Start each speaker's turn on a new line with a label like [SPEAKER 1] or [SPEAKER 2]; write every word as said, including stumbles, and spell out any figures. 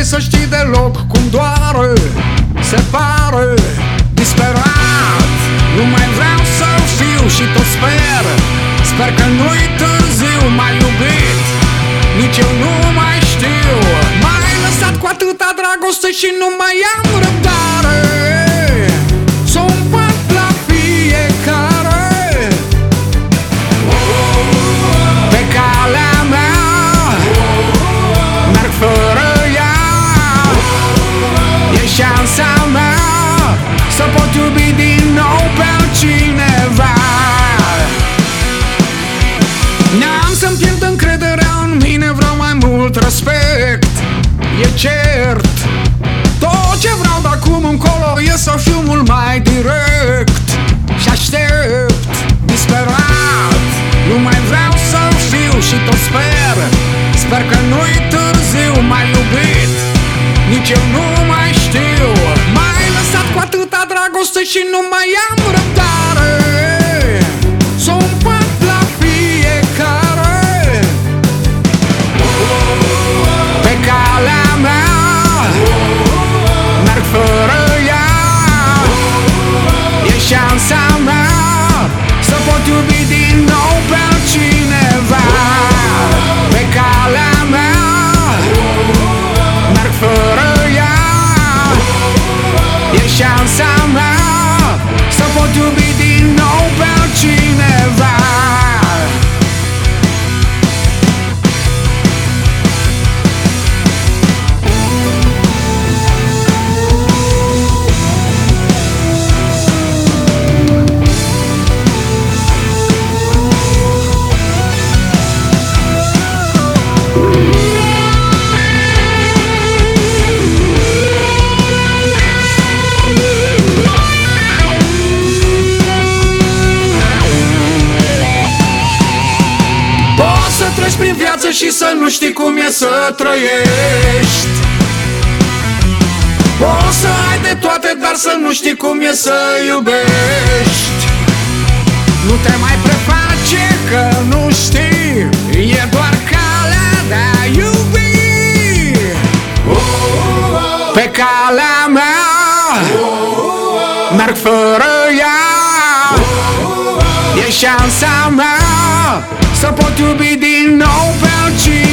[SPEAKER 1] să știi deloc cum doare, se pare disperat. Nu mai vreau să fiu și tot sper, sper că nu-i târziu, m-ai iubit, nici eu nu mai știu. M-ai lăsat cu atâta dragoste și nu mai am răbdare să o împart la fiecare. Pe calea mea merg fără ea, e șansa mea să pot iubi din nou pe altcineva. N-am să-mi pierd încrederea în mine, vreau mai mult respect, e cert. Tot ce vreau de acum încolo e să fiu mult mai direct și aștept disperat. Nu mai vreau să fiu și tot sper, sper că nu-i târziu, m-ai iubit, nici eu nu mai știu. M-ai lăsat cu atâta dragoste și nu mai am răbdare să o împart la fiecare. Pe calea mea merg fără ea, e șansa mea să pot iubi din nou pe altcineva. Pe calea mea merg fără ea, e șansa mea să pot iubi din nou pe altcineva. Treci prin viață și să nu știi cum e să trăiești. Poți să ai de toate, dar să nu știi cum e să iubești. Nu te mai preface că nu știi, e doar calea de a iubi. Pe calea mea merg fără ea, e șansa mea să pot iubi din nou pe altcineva.